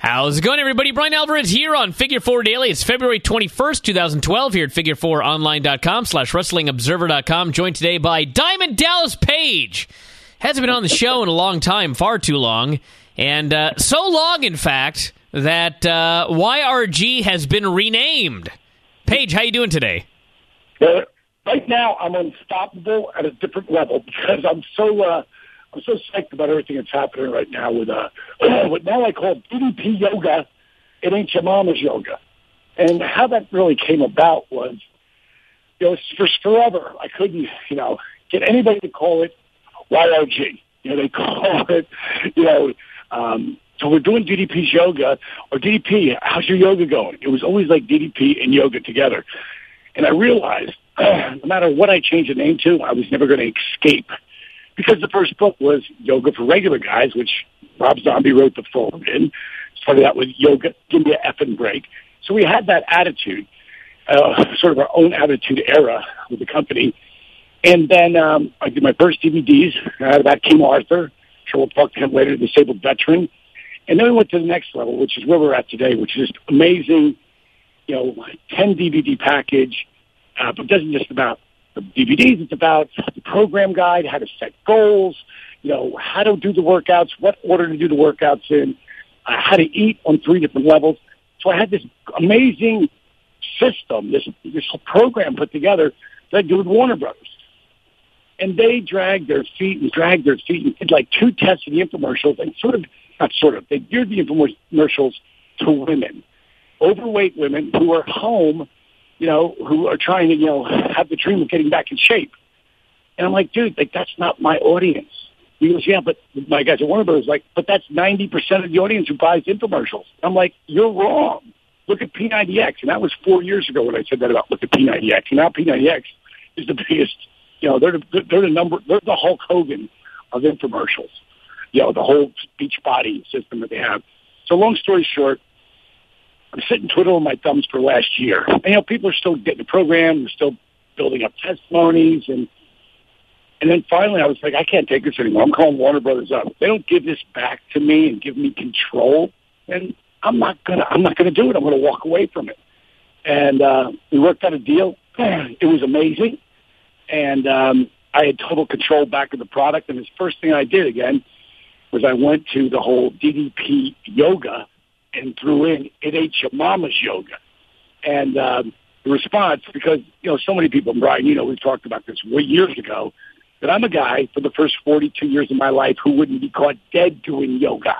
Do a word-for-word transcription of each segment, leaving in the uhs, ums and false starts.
How's it going, everybody? Brian Alvarez here on Figure Four Daily. It's February twenty-first, twenty twelve here at figure four online dot com slash wrestling observer dot com. Joined today by Diamond Dallas Page. Hasn't been on the show in a long time, far too long. And uh, so long, in fact, that uh, Y R G has been renamed. Paige, how you doing today? Uh, right now, I'm unstoppable at a different level because I'm so... Uh, I'm so psyched about everything that's happening right now with uh, what now I call D D P yoga. It ain't your mama's yoga. And how that really came about was, you know, for forever, I couldn't, you know, get anybody to call it Y R G. You know, they call it, you know, um, so we're doing D D P's yoga, or D D P, how's your yoga going? It was always like D D P and yoga together. And I realized, uh, no matter what I changed the name to, I was never going to escape. Because the first book was Yoga for Regular Guys, which Rob Zombie wrote the foreword in. Started out with Yoga, Give Me a Effing Break. So we had that attitude, uh, sort of our own attitude era with the company. And then um, I did my first D V Ds uh, about King Arthur. Sure, we'll talk to him later, disabled veteran. And then we went to the next level, which is where we're at today, which is just amazing, you know, ten D V D package. Uh, but it doesn't just about the D V Ds, it's about the program guide, how to set goals, you know, how to do the workouts, what order to do the workouts in, uh, how to eat on three different levels. So I had this amazing system, this this whole program put together that I did with Warner Brothers. And they dragged their feet and dragged their feet and did like two tests of the infomercials and sort of, not sort of, they geared the infomercials to women, overweight women who are home, you know, who are trying to, you know, have the dream of getting back in shape. And I'm like, dude, like, that's not my audience. He goes, yeah, but my guys at Warner Brothers like, but that's ninety percent of the audience who buys infomercials. I'm like, you're wrong. Look at P ninety X. And that was four years ago when I said that about look at P ninety X. And now P ninety X is the biggest, you know, they're the, they're the number, they're the Hulk Hogan of infomercials. You know, the whole speech body system that they have. So long story short, I'm sitting twiddling my thumbs for last year. And, you know, people are still getting the program. They're still building up testimonies. And and then finally I was like, I can't take this anymore. I'm calling Warner Brothers up. If they don't give this back to me and give me control, then I'm not going to I'm not gonna do it. I'm going to walk away from it. And uh, we worked out a deal. It was amazing. And um, I had total control back of the product. And the first thing I did again was I went to the whole D D P yoga and threw in, it ain't your mama's yoga. And um, the response, because, you know, so many people, Brian, you know, we've talked about this years ago, that I'm a guy for the first forty-two years of my life who wouldn't be caught dead doing yoga.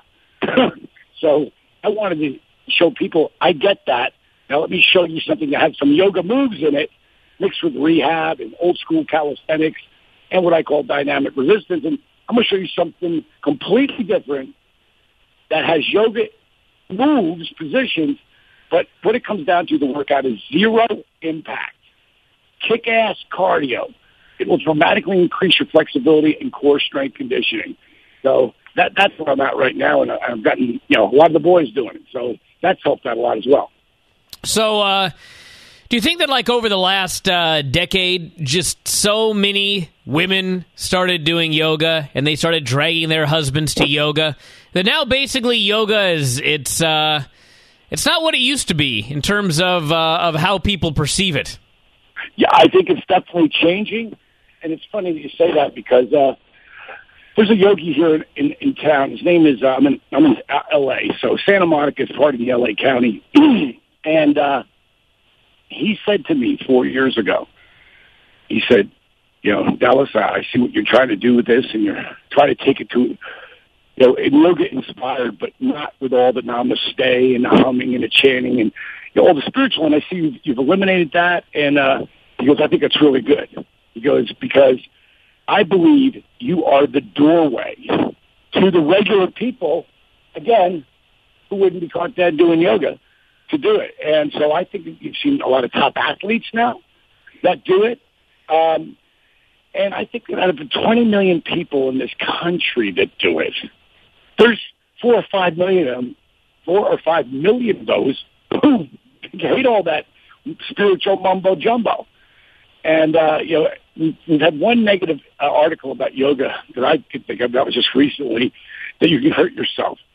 So I wanted to show people, I get that. Now let me show you something that has some yoga moves in it, mixed with rehab and old school calisthenics and what I call dynamic resistance. And I'm going to show you something completely different that has yoga moves, positions, but what it comes down to, the workout is zero impact. Kick-ass cardio. It will dramatically increase your flexibility and core strength conditioning. So that that's where I'm at right now, and I've gotten, you know, a lot of the boys doing it. So that's helped out a lot as well. So, uh, do you think that, like, over the last uh, decade, just so many women started doing yoga and they started dragging their husbands to yoga, that now basically yoga is, it's uh, it's not what it used to be in terms of uh, of how people perceive it? Yeah, I think it's definitely changing, and it's funny that you say that because uh, there's a yogi here in, in, in town. His name is, uh, I'm in, I'm in L A, so Santa Monica is part of the L A County, and uh, he said to me four years ago, he said, you know, Dallas, I see what you're trying to do with this, and you're trying to take it to, you know, and we'll get inspired, but not with all the namaste and the humming and the chanting and, you know, all the spiritual. And I see you've, you've eliminated that. And uh, he goes, I think that's really good. He goes, because I believe you are the doorway to the regular people, again, who wouldn't be caught dead doing yoga, to do it. And so I think that you've seen a lot of top athletes now that do it. Um, and I think that out of the twenty million people in this country that do it, there's four or five million of them, four or five million of those who hate all that spiritual mumbo jumbo. And, uh, you know, we've had one negative uh, article about yoga that I could think of, that was just recently, that you can hurt yourself.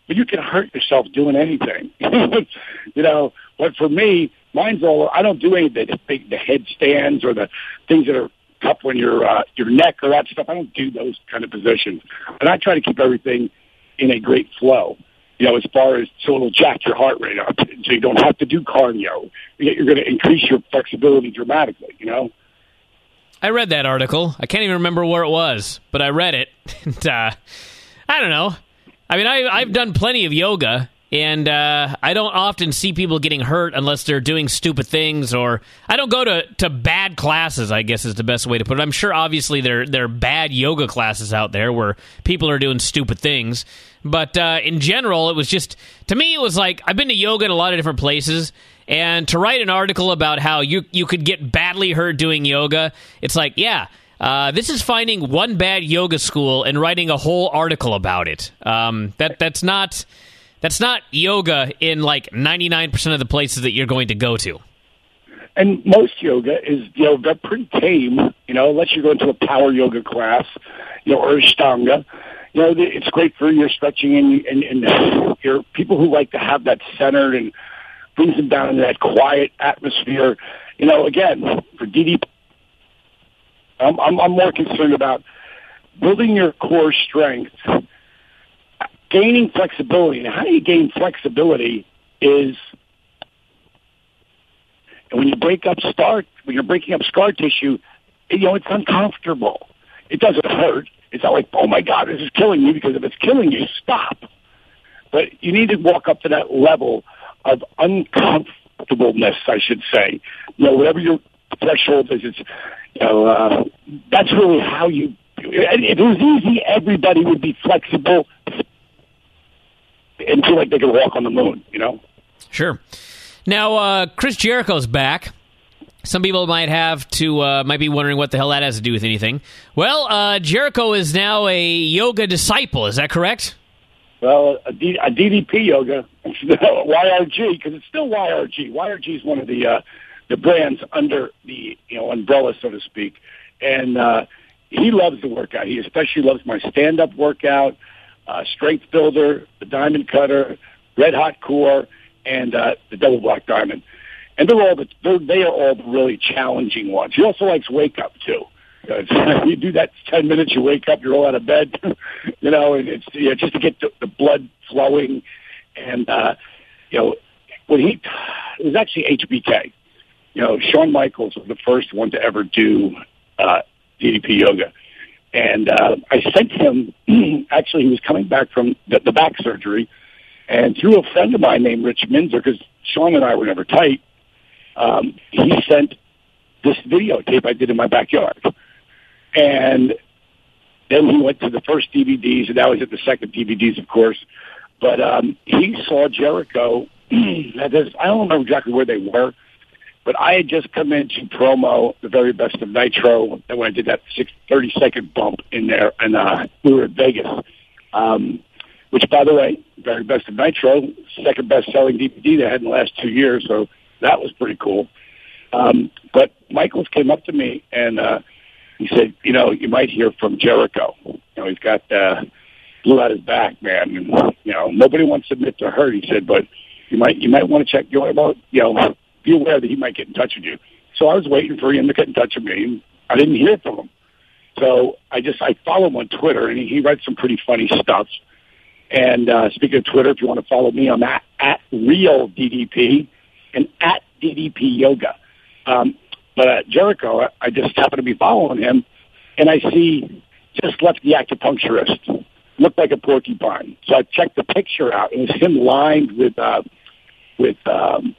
but you can hurt yourself doing anything. You know, but for me, mine's all, I don't do any of the big, the headstands or the things that are tough on your, uh, your neck or that stuff. I don't do those kind of positions. And I try to keep everything in a great flow, you know, as far as so it'll jack your heart rate up so you don't have to do cardio. You're going to increase your flexibility dramatically, you know? I read that article. I can't even remember where it was, but I read it. And, uh, I don't know. I mean, I, I've done plenty of yoga, and uh, I don't often see people getting hurt unless they're doing stupid things, or I don't go to, to bad classes, I guess is the best way to put it. I'm sure, obviously, there, there are bad yoga classes out there where people are doing stupid things. But uh, in general, it was just, to me, it was like, I've been to yoga in a lot of different places, and to write an article about how you you could get badly hurt doing yoga, it's like, yeah, uh, this is finding one bad yoga school and writing a whole article about it. Um, that that's not that's not yoga in like ninety-nine percent of the places that you're going to go to. And most yoga is, you know, they're pretty tame, you know, unless you go into a power yoga class, you know, or Ashtanga. You know, it's great for your stretching and, and, and your people who like to have that centered and brings them down into that quiet atmosphere. You know, again, for D D P, I'm, I'm, I'm more concerned about building your core strength, gaining flexibility. And how do you gain flexibility is, and when you break up scar, when you're breaking up scar tissue, you know, it's uncomfortable. It doesn't hurt. It's not like, oh my God, this is killing you, because if it's killing you, stop. But you need to walk up to that level of uncomfortableness, I should say. You know, whatever your threshold is, it's, you know, uh, that's really how you, if it was easy, everybody would be flexible and feel like they could walk on the moon, you know? Sure. Now, uh, Chris Jericho's back. Some people might have to uh, might be wondering what the hell that has to do with anything. Well, uh, Jericho is now a yoga disciple. Is that correct? Well, a, D- a D D P yoga, Y R G, because it's still Y R G. Y R G is one of the uh, the brands under the you know umbrella, so to speak. And uh, he loves the workout. He especially loves my stand-up workout, uh, Strength Builder, the Diamond Cutter, Red Hot Core, and uh, the Double Black Diamond. And they're all the, they're, they are all the really challenging ones. He also likes Wake Up, too. You do that ten minutes, you wake up, you're all out of bed, you know, and it's you know, just to get the, the blood flowing. And, uh, you know, when he, it was actually H B K. You know, Shawn Michaels was the first one to ever do uh, D D P yoga. And uh, I sent him, actually, he was coming back from the, the back surgery, and through a friend of mine named Rich Minzer, because Shawn and I were never tight, Um, he sent this videotape I did in my backyard. And then he went to the first D V Ds, and now he's at the second D V Ds, of course. But um, he saw Jericho. I don't remember exactly where they were, but I had just come in to promo the very best of Nitro, and when I did that thirty-second bump in there, and uh, we were at Vegas. Um, which, by the way, very best of Nitro, second best-selling D V D they had in the last two years, so that was pretty cool. Um, but Michaels came up to me, and uh, he said, you know, you might hear from Jericho. You know, he's got uh, blew out his back, man. And, you know, nobody wants to admit to hurt, he said, but you might you might want to check, you know, you know, be aware that he might get in touch with you. So I was waiting for him to get in touch with me, and I didn't hear from him. So I just, I follow him on Twitter, and he, he writes some pretty funny stuff. And uh, speaking of Twitter, if you want to follow me, I'm at, at Real D D P and at D D P Yoga. Um, but uh, Jericho, I, I just happen to be following him, and I see just left the acupuncturist. Looked like a porcupine. So I checked the picture out. It was him lined with, uh, with um,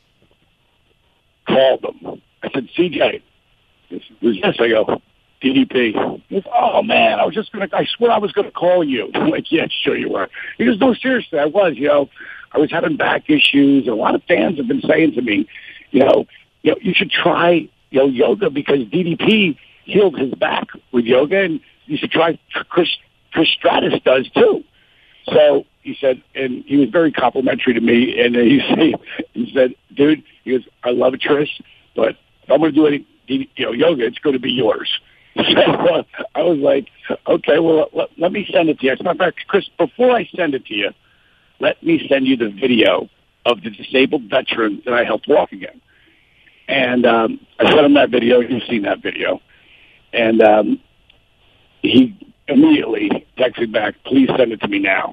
called him. I said, C J. He goes, yes, I go, D D P. He goes, oh, man, I was just going to, I swear I was going to call you. I'm like, yeah, sure you were. He goes, no, seriously, I was, you know. I was having back issues, and a lot of fans have been saying to me, you know, you know, you should try, you know, yoga, because D D P healed his back with yoga, and you should try Chris, Chris Stratus does too. So he said, and he was very complimentary to me, and he said, he said, dude, he goes, I love Trish, but if I'm going to do any, you know, yoga, it's going to be yours. So uh, I was like, okay, well, let, let me send it to you. As a matter of fact, Chris, before I send it to you, let me send you the video of the disabled veteran that I helped walk again. And um, I sent him that video. You've seen that video. And um, he immediately texted back, please send it to me now.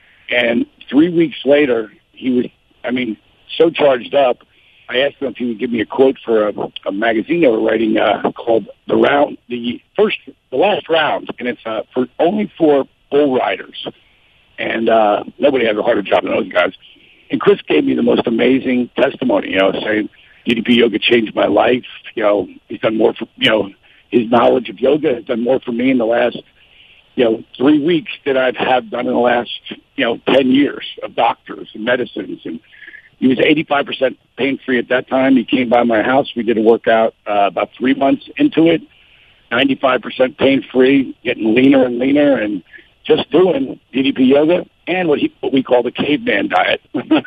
And three weeks later, he was, I mean, so charged up, I asked him if he would give me a quote for a, a magazine they were writing uh, called The Round, the first, the last round, and it's uh, for only for bull riders. And uh, nobody has a harder job than those guys. And Chris gave me the most amazing testimony, you know, saying D D P yoga changed my life. You know, he's done more for, you know, his knowledge of yoga has done more for me in the last, you know, three weeks than I've have done in the last, you know, ten years of doctors and medicines. And he was eighty-five percent pain-free at that time. He came by my house. We did a workout uh, about three months into it, ninety-five percent pain-free, getting leaner and leaner, and just doing D D P yoga and what, he, what we call the caveman diet.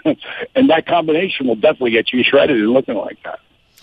And that combination will definitely get you shredded and looking like that.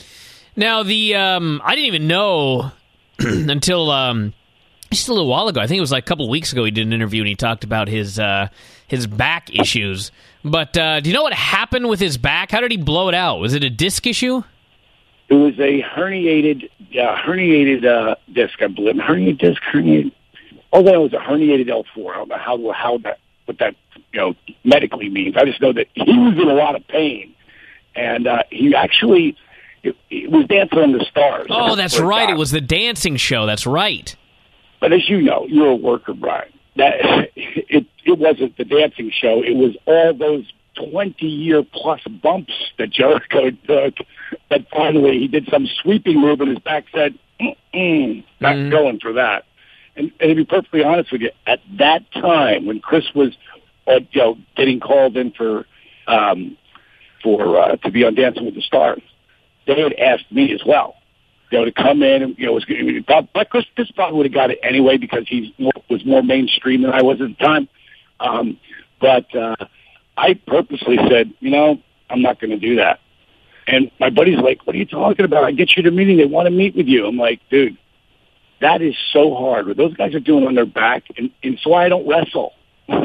Now, the um, I didn't even know until um, just a little while ago. I think it was like a couple of weeks ago he did an interview and he talked about his uh, his back issues. But uh, do you know what happened with his back? How did he blow it out? Was it a disc issue? It was a herniated uh, herniated uh, disc, I believe. Herniated disc, herniated. All I know is a herniated L four. I don't know how how that what that you know medically means. I just know that he was in a lot of pain, and uh, he actually it, it was Dancing on the Stars. Oh, that's right. It was the dancing show. That's right. But as you know, you're a worker, Brian. That it it wasn't the dancing show. It was all those twenty year plus bumps that Jericho took. That finally he did some sweeping move, and his back said, Mm-mm, "Not mm. going for that." And, and to be perfectly honest with you, at that time when Chris was, uh, you know, getting called in for um, for uh, to be on Dancing with the Stars, they had asked me as well, you know, to come in and you know, was but Chris, Chris probably would have got it anyway because he was more mainstream than I was at the time. Um, but uh, I purposely said, you know, I'm not going to do that. And my buddy's like, "What are you talking about? I get you to a meeting. They want to meet with you." I'm like, dude. That is so hard. What those guys are doing on their back, and, and so I don't wrestle.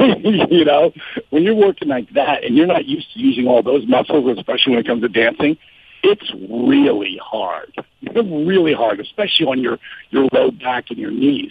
You know, when you're working like that and you're not used to using all those muscles, especially when it comes to dancing, it's really hard. It's really hard, especially on your, your low back and your knees.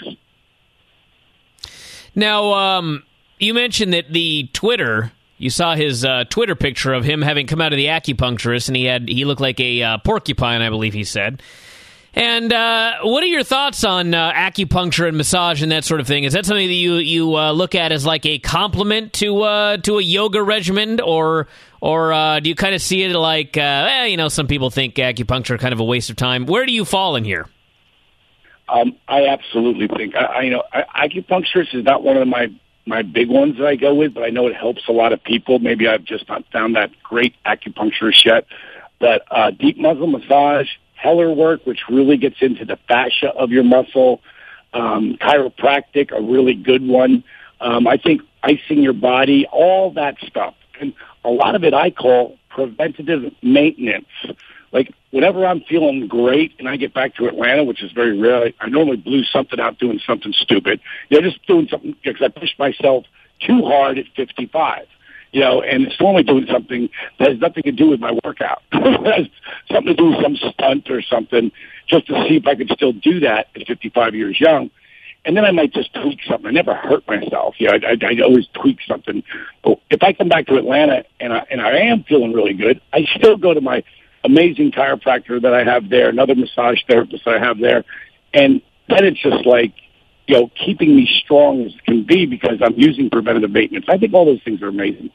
Now, um, you mentioned that the Twitter, you saw his uh, Twitter picture of him having come out of the acupuncturist, and he had he looked like a uh, porcupine, I believe he said. And uh, what are your thoughts on uh, acupuncture and massage and that sort of thing? Is that something that you you uh, look at as like a complement to uh, to a yoga regimen, or or uh, do you kind of see it like, uh, eh, you know, some people think acupuncture kind of a waste of time? Where do you fall in here? Um, I absolutely think I, I you know I, acupuncturist is not one of my my big ones that I go with, but I know it helps a lot of people. Maybe I've just not found that great acupuncturist yet, but uh, deep muscle massage. Heller work, which really gets into the fascia of your muscle. Um, chiropractic, a really good one. Um, I think icing your body, all that stuff. And a lot of it I call preventative maintenance. Like, whenever I'm feeling great and I get back to Atlanta, which is very rare, I normally blew something out doing something stupid. You know, just doing something because I pushed myself too hard at fifty-five. You know, and it's normally doing something that has nothing to do with my workout. It has something to do with some stunt or something, just to see if I could still do that at fifty-five years young. And then I might just tweak something. I never hurt myself. You know, I, I, I always tweak something. But if I come back to Atlanta and I, and I am feeling really good, I still go to my amazing chiropractor that I have there, another massage therapist that I have there. And then it's just like, you know, keeping me strong as can be because I'm using preventative maintenance. I think all those things are amazing.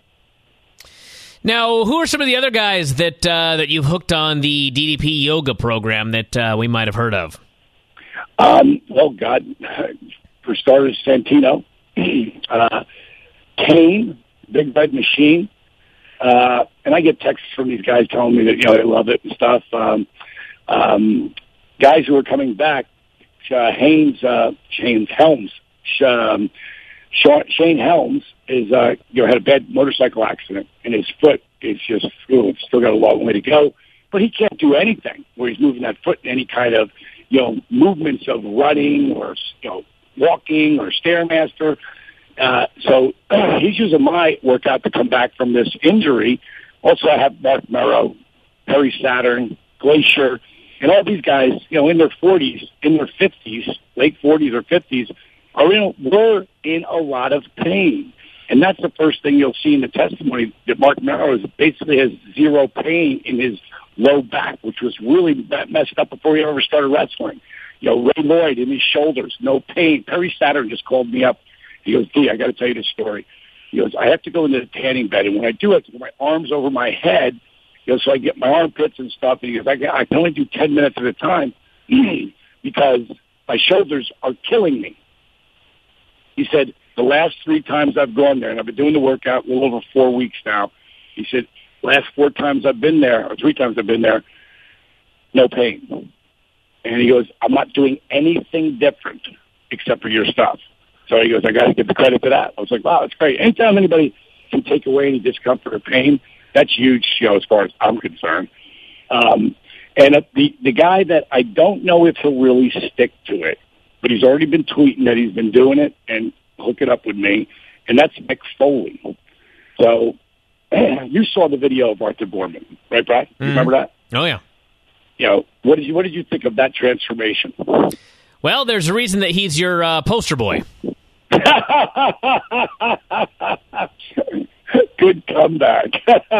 Now, who are some of the other guys that uh, that you've hooked on the D D P yoga program that uh, we might have heard of? Um, well, God, for starters, Santino, uh, Kane, Big Red Machine, uh, and I get texts from these guys telling me that you know they love it and stuff. Um, um, guys who are coming back, uh, Haynes, uh, Haynes Helms, um, Shane Helms is, uh, you know, had a bad motorcycle accident, and his foot is just, ooh, it's still got a long way to go. But he can't do anything where he's moving that foot in any kind of, you know, movements of running or, you know, walking or Stairmaster. uh, so he's using my workout to come back from this injury. Also, I have Mark Merrow, Perry Saturn, Glacier, and all these guys, you know, in their forties, in their fifties, late forties or fifties, are in, were in a lot of pain. And that's the first thing you'll see in the testimony, that Mark Merrow is basically has zero pain in his low back, which was really messed up before he ever started wrestling. You know, Ray Lloyd in his shoulders, no pain. Perry Saturn just called me up. He goes, D, I got to tell you this story. He goes, I have to go into the tanning bed, and when I do, I have to put my arms over my head, you know, so I get my armpits and stuff. And he goes, I can, I can only do ten minutes at a time because my shoulders are killing me. He said, the last three times I've gone there, and I've been doing the workout a little over four weeks now, he said, last four times I've been there, or three times I've been there, no pain. And he goes, I'm not doing anything different except for your stuff. So he goes, I got to give the credit to that. I was like, wow, that's great. Anytime anybody can take away any discomfort or pain, that's huge, you know, as far as I'm concerned. Um, and uh, the, the guy that I don't know if he'll really stick to it, but he's already been tweeting that he's been doing it and hook it up with me, and that's Mick Foley. So you saw the video of Arthur Boorman, right, Brad? You mm. remember that? Oh, yeah. You know, what did you what did you think of that transformation? Well, there's a reason that he's your uh, poster boy. Good comeback.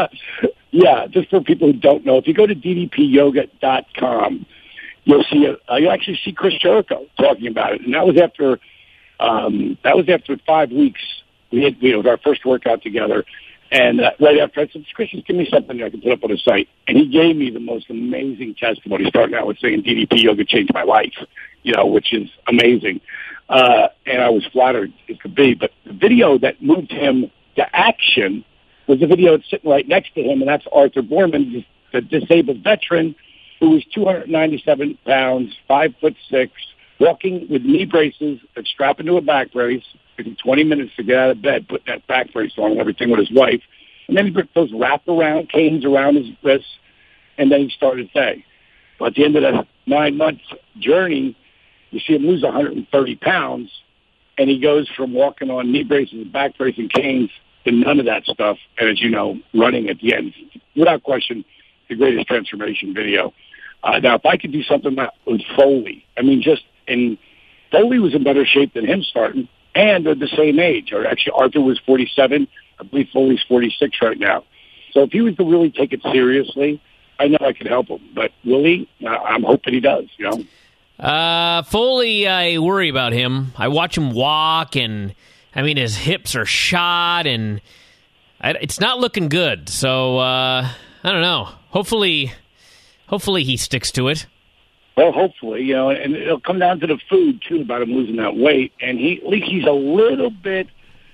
Yeah, just for people who don't know, if you go to D D P yoga dot com, you'll see a, uh, you'll actually see Chris Jericho talking about it, and that was after um, that was after five weeks. We had we had our first workout together, and uh, right after I said, Chris, just give me something I can put up on the site, and he gave me the most amazing testimony, starting out with saying D D P yoga changed my life, you know, which is amazing, uh, and I was flattered it could be. But the video that moved him to action was the video that's sitting right next to him, and that's Arthur Boorman, the disabled veteran who was two hundred ninety-seven pounds, five foot six, walking with knee braces that strap into a back brace, taking twenty minutes to get out of bed, put that back brace on and everything with his wife. And then he put those wrap-around canes around his wrists, and then he started saying, well, at the end of that nine-month journey, you see him lose one hundred thirty pounds, and he goes from walking on knee braces, back brace, and canes to none of that stuff, and as you know, running at the end. Without question, the greatest transformation video. Uh, now, if I could do something with Foley, I mean, just, and Foley was in better shape than him starting, and they're the same age. Or actually, Arthur was forty-seven. I believe Foley's forty-six right now. So if he was to really take it seriously, I know I could help him. But will he? I'm hoping he does, you know? Uh, Foley, I worry about him. I watch him walk, and, I mean, his hips are shot, and I, it's not looking good. So, uh, I don't know. Hopefully, hopefully he sticks to it. Well, hopefully, you know, and it'll come down to the food, too, about him losing that weight. And he, at least he's a little bit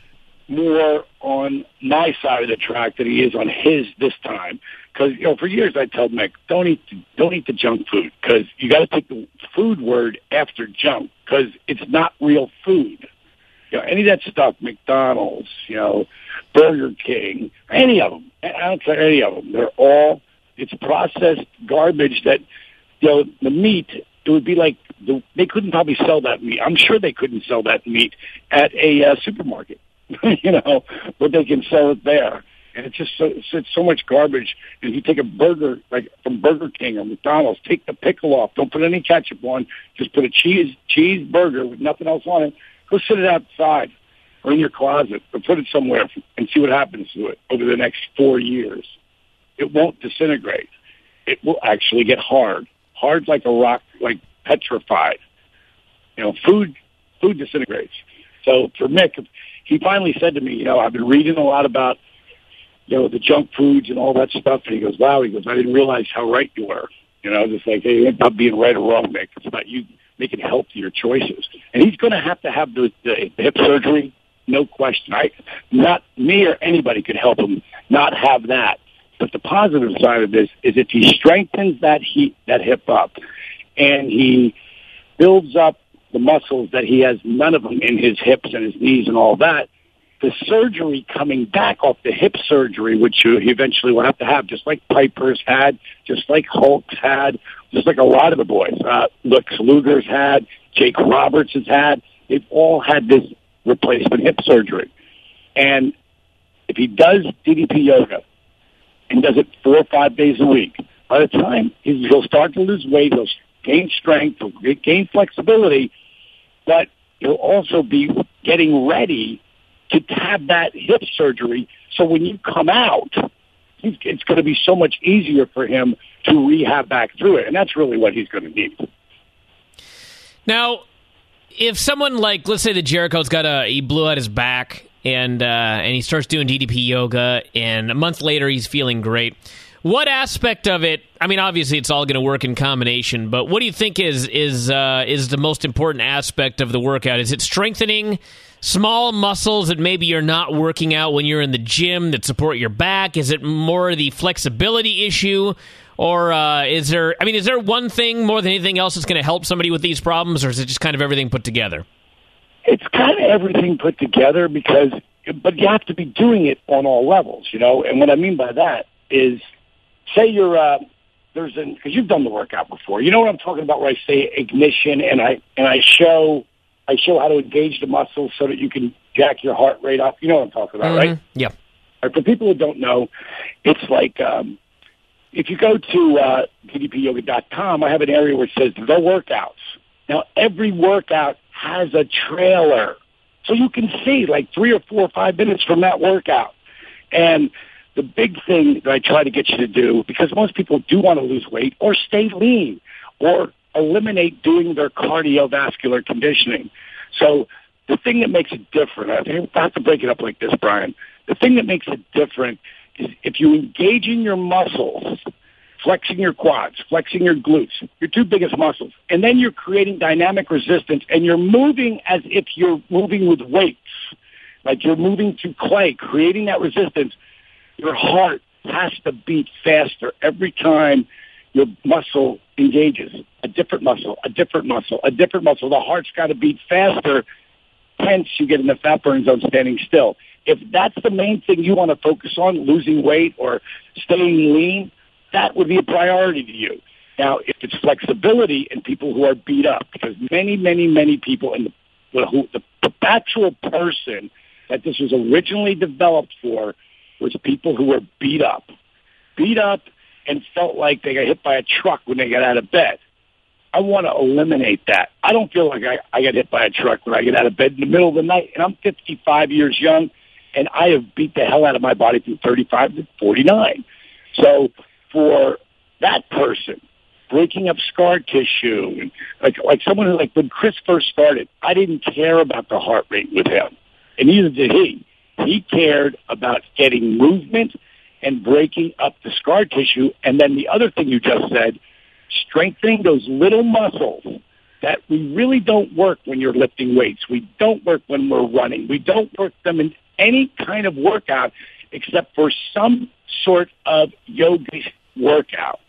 more on my side of the track than he is on his this time. Because, you know, for years I tell Mick, don't eat, don't eat the junk food, because you got to take the food word after junk, because it's not real food. You know, any of that stuff, McDonald's, you know, Burger King, any of them, I don't care any of them, they're all, it's processed garbage that, you know, the meat, it would be like, the, they couldn't probably sell that meat. I'm sure they couldn't sell that meat at a uh, supermarket, you know, but they can sell it there. And it's just so, it's, it's so much garbage. And if you take a burger, like from Burger King or McDonald's, take the pickle off. Don't put any ketchup on. Just put a cheese cheeseburger with nothing else on it. Go sit it outside or in your closet or put it somewhere and see what happens to it over the next four years. It won't disintegrate. It will actually get hard. Hard like a rock, like petrified. You know, food food disintegrates. So for Mick, he finally said to me, you know, I've been reading a lot about, you know, the junk foods and all that stuff. And he goes, wow, he goes, I didn't realize how right you were. You know, just like, hey, it's not being right or wrong, Mick. It's about you making healthier choices. And he's going to have to have the, the, the hip surgery, no question. I, not me or anybody could help him not have that. But the positive side of this is if he strengthens that he, that hip up and he builds up the muscles that he has none of them in his hips and his knees and all that, the surgery coming back off the hip surgery, which he eventually will have to have, just like Piper's had, just like Hulk's had, just like a lot of the boys, uh, Lex Luger's had, Jake Roberts has had, they've all had this replacement hip surgery. And if he does D D P yoga and does it four or five days a week, by the time he'll start to lose weight, he'll gain strength, he'll gain flexibility, but he'll also be getting ready to have that hip surgery. So when you come out, it's going to be so much easier for him to rehab back through it. And that's really what he's going to need. Now, if someone like, let's say that Jericho's got a, he blew out his back and, uh, and he starts doing D D P yoga and a month later he's feeling great. What aspect of it, I mean, obviously it's all going to work in combination, but what do you think is, is, uh, is the most important aspect of the workout? Is it strengthening small muscles that maybe you're not working out when you're in the gym that support your back? Is it more the flexibility issue? Or uh, is there, I mean, is there one thing more than anything else that's going to help somebody with these problems, or is it just kind of everything put together? It's kind of everything put together because, but you have to be doing it on all levels, you know? And what I mean by that is, say you're, uh, there's an, because you've done the workout before. You know what I'm talking about where I say ignition and I, and I show, I show how to engage the muscles so that you can jack your heart rate up. You know what I'm talking about, mm-hmm. right? Yeah. Right, for people who don't know, it's like, um, if you go to uh, D D P yoga dot com, I have an area where it says the workouts. Now, every workout has a trailer. So you can see like three or four or five minutes from that workout. And the big thing that I try to get you to do, because most people do want to lose weight or stay lean or eliminate doing their cardiovascular conditioning. So the thing that makes it different, I think I have to break it up like this, Brian. The thing that makes it different is if you engage in your muscles, flexing your quads, flexing your glutes, your two biggest muscles, and then you're creating dynamic resistance and you're moving as if you're moving with weights, like you're moving through clay, creating that resistance, your heart has to beat faster every time your muscle engages. A different muscle, a different muscle, a different muscle. The heart's got to beat faster, hence you get in the fat burn zone standing still. If that's the main thing you want to focus on, losing weight or staying lean, that would be a priority to you. Now, if it's flexibility and people who are beat up, because many, many, many people, and the, who, the, the actual person that this was originally developed for was people who were beat up, beat up and felt like they got hit by a truck when they got out of bed. I want to eliminate that. I don't feel like I, I get hit by a truck when I get out of bed in the middle of the night, and I'm fifty-five years young, and I have beat the hell out of my body from thirty-five to forty-nine. So for that person, breaking up scar tissue, and like like someone who, like when Chris first started, I didn't care about the heart rate with him, and neither did he. He cared about getting movement and breaking up the scar tissue. And then the other thing you just said, strengthening those little muscles that we really don't work when you're lifting weights. We don't work when we're running. We don't work them in any kind of workout except for some sort of yoga workout.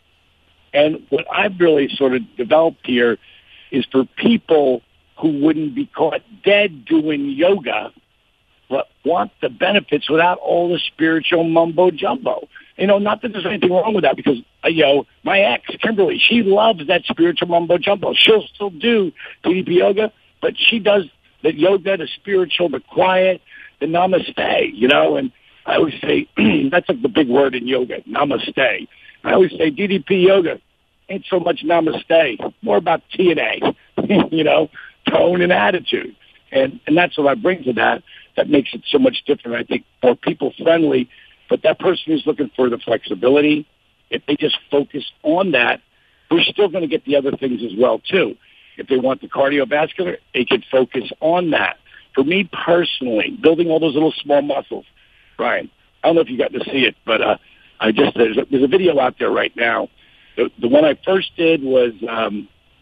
And what I've really sort of developed here is for people who wouldn't be caught dead doing yoga, but want the benefits without all the spiritual mumbo jumbo. You know, not that there's anything wrong with that, because, uh, you know, my ex, Kimberly, she loves that spiritual mumbo jumbo. She'll still do D D P yoga, but she does the yoga, the spiritual, the quiet, the namaste, you know, and I always say, that's like the big word in yoga, namaste. I always say D D P yoga ain't so much namaste, more about T N A, you know, tone and attitude. And and that's what I bring to that. That makes it so much different, I think, more people-friendly. But that person who's looking for the flexibility, if they just focus on that, we're still going to get the other things as well, too. If they want the cardiovascular, they can focus on that. For me personally, building all those little small muscles, Brian, I don't know if you got to see it, but uh, I just there's a, there's a video out there right now. The, the one I first did was, um,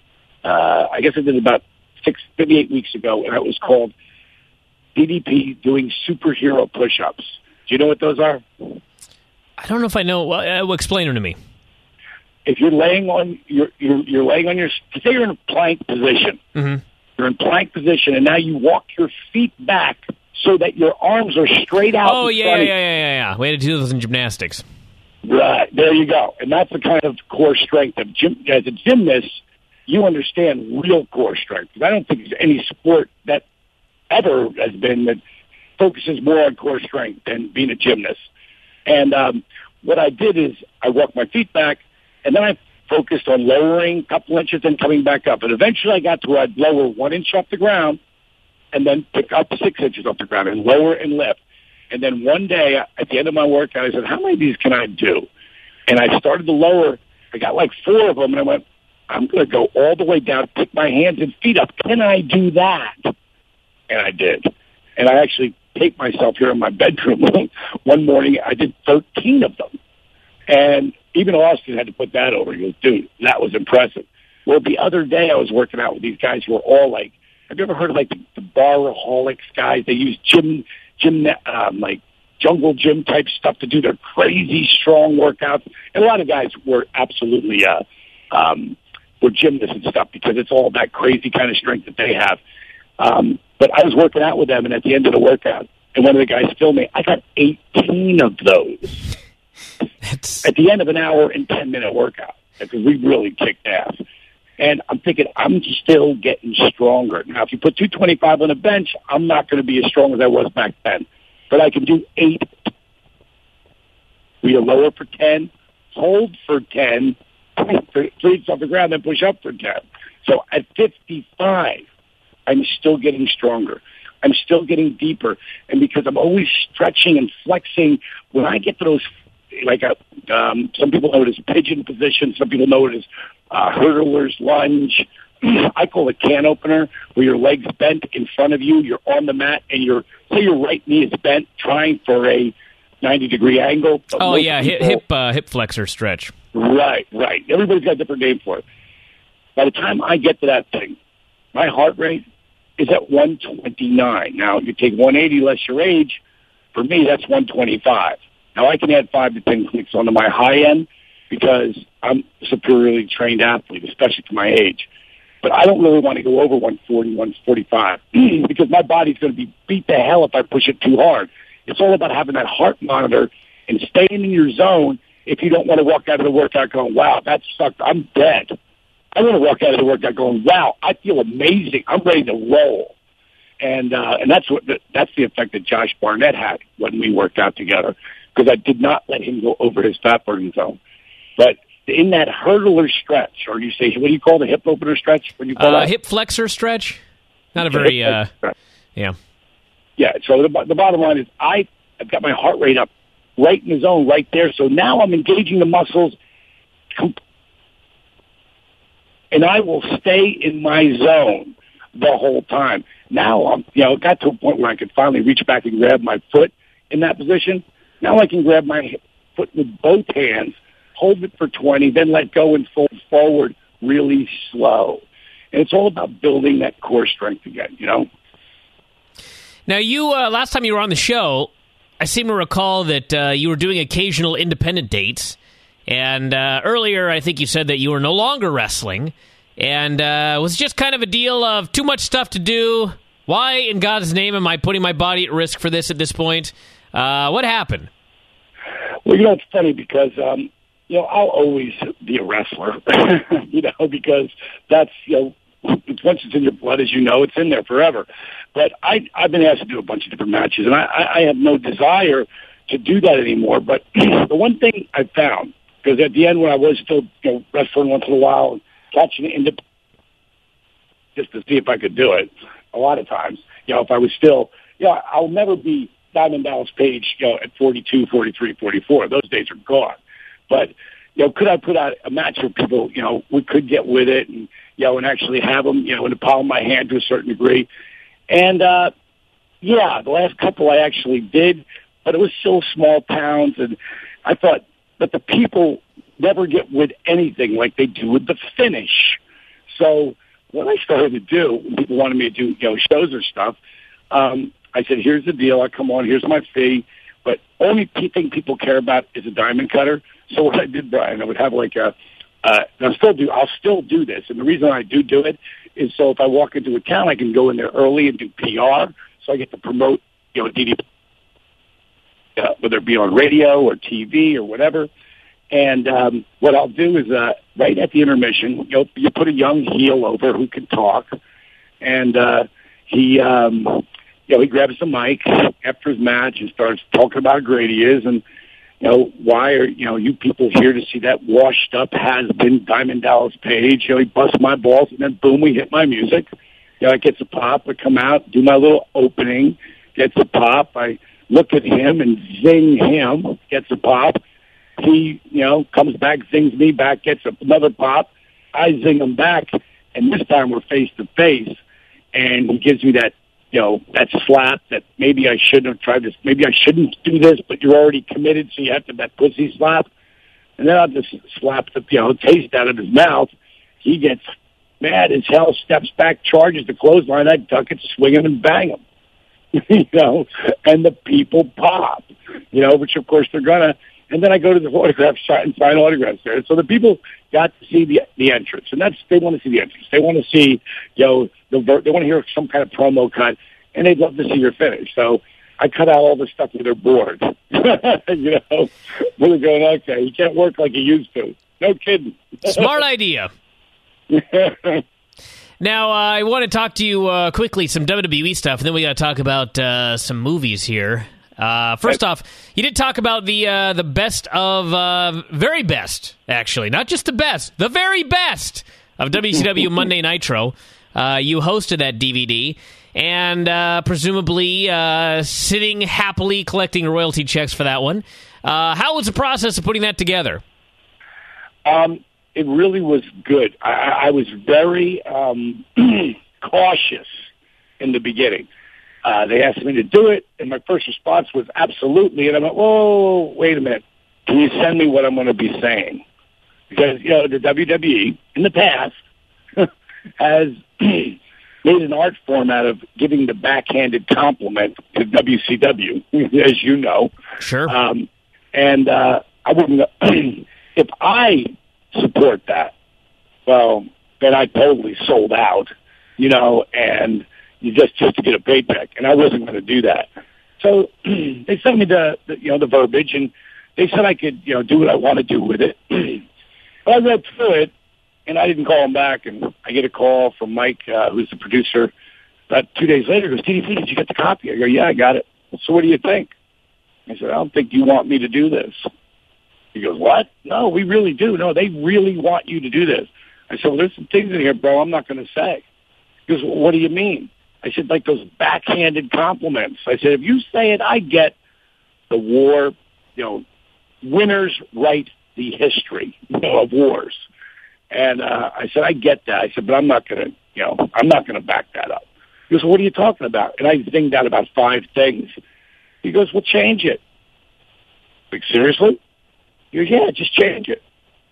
uh, I guess I did about six, maybe eight weeks ago, and it was called D D P doing superhero push-ups. Do you know what those are? I don't know if I know. Well, uh, explain them to me. If you're laying on you're you're, you're laying on your say you're in a plank position. Mm-hmm. You're in plank position, and now you walk your feet back so that your arms are straight out. Oh yeah, yeah, yeah, yeah, yeah. We had to do those in gymnastics. Right there, you go, and that's the kind of core strength of gym. As a gymnast, you understand real core strength. I don't think there's any sport that ever has been that focuses more on core strength than being a gymnast. And um, what I did is I walked my feet back, and then I focused on lowering a couple inches and coming back up. And eventually I got to where I'd lower one inch off the ground and then pick up six inches off the ground and lower and lift. And then one day at the end of my workout, I said, how many of these can I do? And I started to lower. I got like four of them, and I went, I'm going to go all the way down, pick my hands and feet up. Can I do that? And I did. And I actually taped myself here in my bedroom one morning. I did thirteen of them. And even Austin had to put that over. He goes, dude, that was impressive. Well, the other day I was working out with these guys who were all like, have you ever heard of like the, the baraholics guys? They use gym, gym, um, like jungle gym type stuff to do their crazy strong workouts. And a lot of guys were absolutely, uh, um, were gymnasts and stuff because it's all that crazy kind of strength that they have. Um, but I was working out with them, and at the end of the workout, and one of the guys filmed me, I got eighteen of those. That's... At the end of an hour and ten minute workout, because we really kicked ass. And I'm thinking, I'm still getting stronger. Now, if you put two twenty-five on a bench, I'm not going to be as strong as I was back then. But I can do eight. We lower for ten, hold for ten, three off the ground, then push up for ten. So at fifty-five, I'm still getting stronger. I'm still getting deeper. And because I'm always stretching and flexing, when I get to those, like a, um, some people know it as pigeon position, some people know it as uh, hurdler's lunge. I call it can opener, where your legs bent in front of you, you're on the mat, and your say your right knee is bent, trying for a ninety degree angle. Oh yeah, people, hip uh, hip flexor stretch. Right, right. Everybody's got a different name for it. By the time I get to that thing, my heart rate is at one twenty-nine. Now, if you take one eighty less your age, for me, that's one twenty-five. Now, I can add five to ten clicks onto my high end because I'm a superiorly trained athlete, especially for my age. But I don't really want to go over one forty, one forty-five because my body's going to be beat to hell if I push it too hard. It's all about having that heart monitor and staying in your zone if you don't want to walk out of the workout going, wow, that sucked, I'm dead. I want to walk out of the workout going, wow, I feel amazing. I'm ready to roll. And uh, and that's what the, that's the effect that Josh Barnett had when we worked out together, because I did not let him go over his fat burning zone. But in that hurdler stretch, or you say, what do you call the hip opener stretch? When you call uh, that? Hip flexor stretch? Not a very, uh, yeah. Yeah, so the, the bottom line is I, I've got my heart rate up right in the zone right there. So now I'm engaging the muscles completely. And I will stay in my zone the whole time. Now I'm, you know, it got to a point where I could finally reach back and grab my foot in that position. Now I can grab my foot with both hands, hold it for twenty, then let go and fold forward really slow. And it's all about building that core strength again, you know? Now, you, uh, last time you were on the show, I seem to recall that uh, you were doing occasional independent dates. And uh, earlier, I think you said that you were no longer wrestling, and uh, it was just kind of a deal of too much stuff to do. Why, in God's name, am I putting my body at risk for this at this point? Uh, what happened? Well, you know, it's funny because, um, you know, I'll always be a wrestler, you know, because that's, you know, once it's in your blood, as you know, it's in there forever. But I, I've been asked to do a bunch of different matches, and I, I have no desire to do that anymore. But the one thing I found, because at the end when I was still, you know, wrestling once in a while and catching it into just to see if I could do it, a lot of times, you know, if I was still, you know, I'll never be Diamond Dallas Page, you know, at forty-two, forty-three, forty-four. Those days are gone. But, you know, could I put out a match where people, you know, we could get with it and, you know, and actually have them, you know, in the palm of my hand to a certain degree. And, uh, yeah, the last couple I actually did, but it was still small towns, and I thought, but the people never get with anything like they do with the finish. So what I started to do, when people wanted me to do, you know, shows or stuff, um, I said, here's the deal. I come on, here's my fee. But only thing people care about is a diamond cutter. So what I did, Brian, I would have like a, uh, and I'll still do, I'll still do this. And the reason I do do it is so if I walk into a town, I can go in there early and do P R. So I get to promote, you know, D D P. Uh, whether it be on radio or T V or whatever. And um, what I'll do is uh, right at the intermission, you know, you put a young heel over who can talk, and uh, he um, you know, he grabs the mic after his match and starts talking about how great he is, and you know, why are you know you people here to see that washed up has been Diamond Dallas Page? You know, he busts my balls, and then boom, we hit my music. You know, it gets a pop. I come out, do my little opening, gets a pop. I look at him and zing him, gets a pop. He, you know, comes back, zings me back, gets another pop. I zing him back, and this time we're face to face, and he gives me that, you know, that slap that maybe I shouldn't have tried this. Maybe I shouldn't do this, but you're already committed, so you have to that pussy slap. And then I'll just slap the, you know, taste out of his mouth. He gets mad as hell, steps back, charges the clothesline. I duck it, swing him, and bang him. You know, and the people pop, you know, which of course they're gonna. And then I go to the autograph shot and sign autographs there. So the people got to see the the entrance, and that's they want to see the entrance. They want to see, you know, the they want to hear some kind of promo cut, and they'd love to see your finish. So I cut out all the stuff where they're bored. You know, they're going, okay, you can't work like you used to. No kidding. Smart idea. Now, uh, I want to talk to you uh, quickly, some W W E stuff, and then we got to talk about uh, some movies here. Uh, first off, you did talk about the uh, the best of, uh, very best, actually, not just the best, the very best of W C W Monday Nitro. Uh, you hosted that D V D, and uh, presumably uh, sitting happily collecting royalty checks for that one. Uh, how was the process of putting that together? Um. It really was good. I, I was very um, cautious in the beginning. Uh, they asked me to do it, and my first response was absolutely. And I went, whoa, wait a minute. Can you send me what I'm going to be saying? Because, you know, the W W E in the past has made an art form out of giving the backhanded compliment to W C W, as you know. Sure. Um, and uh, I wouldn't, if I support that, well, then I totally sold out, you know, and you just just to get a paycheck, and I wasn't going to do that. So they sent me the, the you know the verbiage, and they said I could you know do what I want to do with it. But I read through it, and I didn't call him back, and I get a call from Mike, uh, who's the producer. About two days later, he goes, "D D P, did you get the copy?" I go, "Yeah, I got it." Well, so what do you think? I said, "I don't think you want me to do this." He goes, "What? No, we really do. No, they really want you to do this." I said, "Well, there's some things in here, bro, I'm not going to say." He goes, "Well, what do you mean?" I said, "Like those backhanded compliments." I said, "If you say it, I get the war, you know, winners write the history, you know, of wars." And uh, I said, "I get that." I said, "But I'm not going to, you know, I'm not going to back that up." He goes, "Well, what are you talking about?" And I zinged out about five things. He goes, "Well, change it." Like, seriously? He goes, "Yeah, just change it."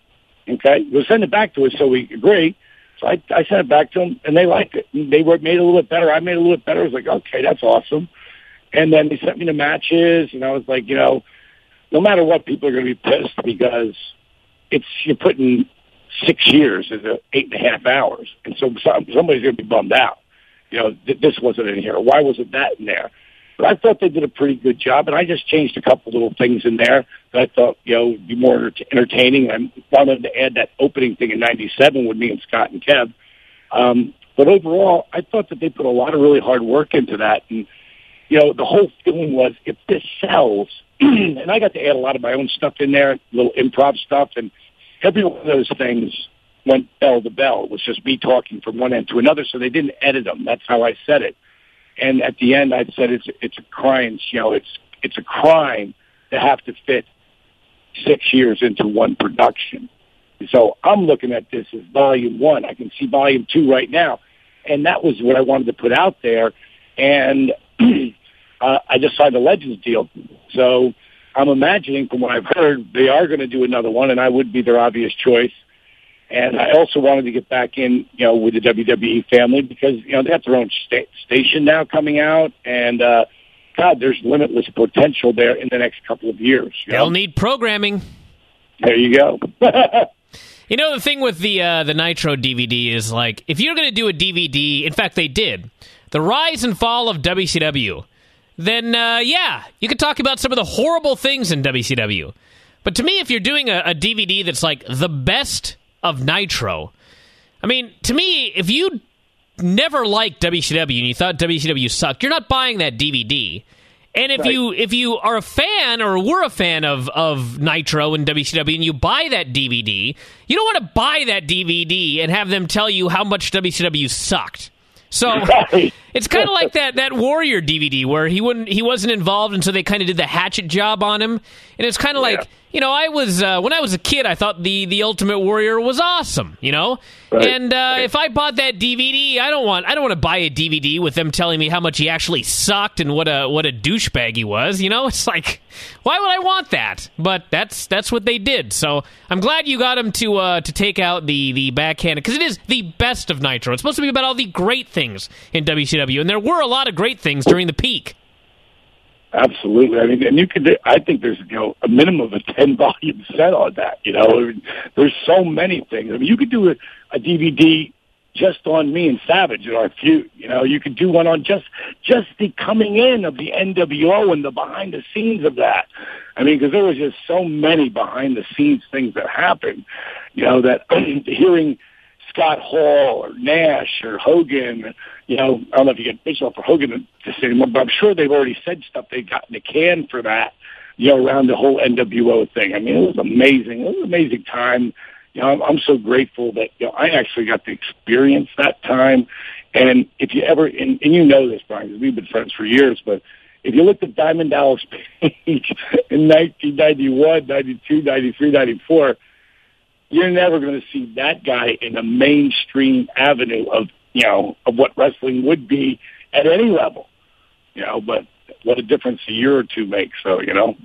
Okay? We'll send it back to us so we agree. So I, I sent it back to them, and they liked it. They were made it a little bit better. I made it a little bit better. I was like, okay, that's awesome. And then they sent me the matches, and I was like, you know, no matter what, people are going to be pissed because it's you're putting six years into eight and a half hours. And so somebody's going to be bummed out. You know, th- this wasn't in here. Why wasn't that in there? But I thought they did a pretty good job, and I just changed a couple little things in there that I thought, you know, would be more enter- entertaining. I wanted to add that opening thing in ninety-seven with me and Scott and Kev. Um, but overall, I thought that they put a lot of really hard work into that. And, you know, the whole feeling was, if this sells, and I got to add a lot of my own stuff in there, little improv stuff, and every one of those things went bell to bell. It was just me talking from one end to another, so they didn't edit them. That's how I said it. And at the end, I said it's it's a crime. You know, it's it's a crime to have to fit six years into one production. So I'm looking at this as volume one. I can see volume two right now, and that was what I wanted to put out there. And uh, I just signed a Legends deal, so I'm imagining from what I've heard they are going to do another one, and I would be their obvious choice. And I also wanted to get back in, you know, with the W W E family because, you know, they have their own sta- station now coming out. And, uh, God, there's limitless potential there in the next couple of years. They'll know? need programming. There you go. You know, the thing with the uh, the Nitro D V D is, like, if you're going to do a D V D, in fact, they did, The Rise and Fall of W C W, then, uh, yeah, you could talk about some of the horrible things in W C W. But to me, if you're doing a, a D V D that's, like, the best of Nitro, I mean, to me, if you never liked W C W and you thought W C W sucked, you're not buying that D V D. And if right. you if you are a fan or were a fan of, of Nitro and W C W and you buy that D V D, you don't want to buy that D V D and have them tell you how much W C W sucked. So right. it's kind of like that that Warrior D V D where he wouldn't he wasn't involved, and so they kind of did the hatchet job on him. And it's kind of yeah. like, you know, I was uh, when I was a kid, I thought the the Ultimate Warrior was awesome, you know. Right. And uh, right. if I bought that D V D, I don't want I don't want to buy a D V D with them telling me how much he actually sucked and what a what a douchebag he was. You know, it's like, why would I want that? But that's that's what they did. So I'm glad you got him to uh, to take out the the backhand, because it is the best of Nitro. It's supposed to be about all the great things in W C W, and there were a lot of great things during the peak. Absolutely. I mean, and you could, I think there's, you know, a minimum of a ten volume set on that, you know. I mean, there's so many things. I mean, you could do a, a D V D just on me and Savage in our feud, you know. You could do one on just, just the coming in of the N W O and the behind the scenes of that. I mean, because there was just so many behind the scenes things that happened, you know, that hearing Scott Hall or Nash or Hogan, you know, I don't know if you get Bischoff or Hogan to say anymore, but I'm sure they've already said stuff they got in the can for that, you know, around the whole N W O thing. I mean, it was amazing. It was an amazing time. You know, I'm, I'm so grateful that, you know, I actually got to experience that time. And if you ever, and, and you know this, Brian, because we've been friends for years, but if you looked at Diamond Dallas Page in nineteen ninety-one, ninety-two, ninety-three, ninety-four, you're never going to see that guy in a mainstream avenue of, you know, of what wrestling would be at any level, you know, but what a difference a year or two makes. So, you know,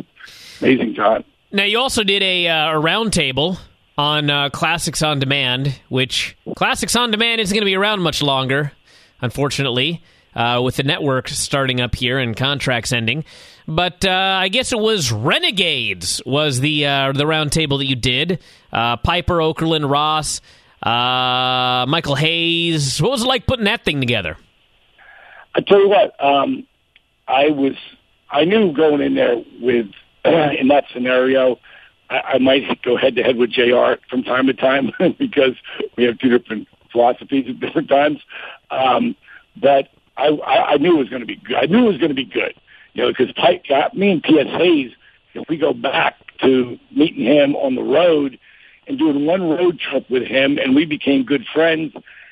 amazing time. Now, you also did a, uh, a roundtable on uh, Classics on Demand, which Classics on Demand isn't going to be around much longer, unfortunately, uh, with the network starting up here and contracts ending. But uh, I guess it was Renegades was the uh, the roundtable that you did. Uh, Piper, Okerlund, Ross, uh, Michael Hayes. What was it like putting that thing together? I tell you what, um, I was I knew going in there with uh, in that scenario, I, I might go head to head with J R from time to time because we have two different philosophies at different times. Um, but I, I, I knew it was going to be good. I knew it was going to be good. You know, because me and P S. Hayes, if we go back to meeting him on the road and doing one road trip with him, and we became good friends,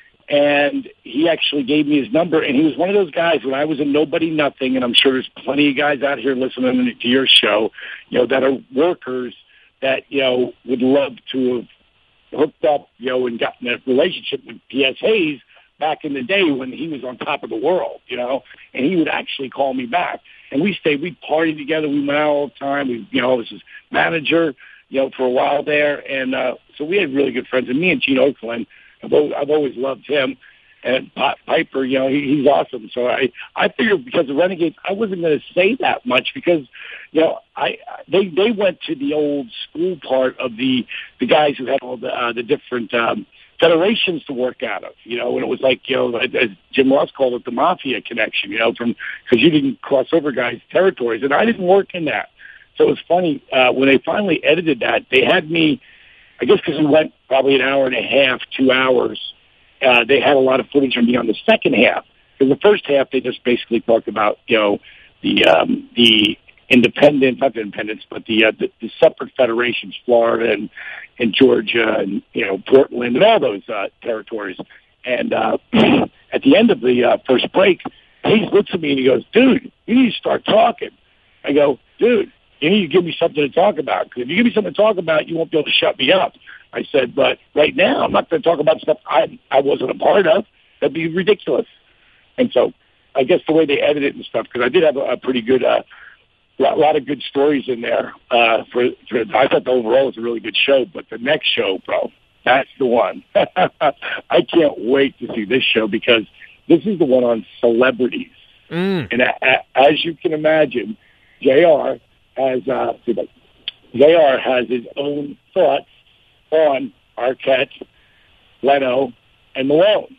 and he actually gave me his number, and he was one of those guys when I was a nobody nothing, and I'm sure there's plenty of guys out here listening to your show, you know, that are workers that, you know, would love to have hooked up, you know, and gotten a relationship with P S. Hayes back in the day when he was on top of the world, you know, and he would actually call me back. And we stayed, we partied together, we went out all the time. We, you know, I was his manager, you know, for a while there. And uh, so we had really good friends. And me and Gene Okerlund, I've always, I've always loved him. And Piper, you know, he, he's awesome. So I, I figured because of Renegades, I wasn't going to say that much because, you know, I they they went to the old school part of the the guys who had all the uh, the different um, federations to work out of, you know, and it was like, you know, as Jim Ross called it, the mafia connection, you know, from because you didn't cross over guys' territories, and I didn't work in that. So it was funny uh, when they finally edited that. They had me, I guess, because we went probably an hour and a half, two hours. Uh, they had a lot of footage of me on the second half. In the first half, they just basically talked about, you know, the um, the independent, not the independents, but the, uh, the the separate federations, Florida and and Georgia and, you know, Portland and all those uh, territories. And uh, at the end of the uh, first break, he looks at me and he goes, "Dude, you need to start talking." I go, "Dude, you need to give me something to talk about. Because if you give me something to talk about, you won't be able to shut me up." I said, "But right now, I'm not going to talk about stuff I I wasn't a part of. That'd be ridiculous." And so I guess the way they edit it and stuff, because I did have a, a pretty good, uh, a lot of good stories in there. Uh, for, for I thought the overall was a really good show, but the next show, bro, that's the one. I can't wait to see this show because this is the one on celebrities. Mm. And a, a, as you can imagine, J R has uh, J R has his own thoughts on Arquette, Leno, and Malone.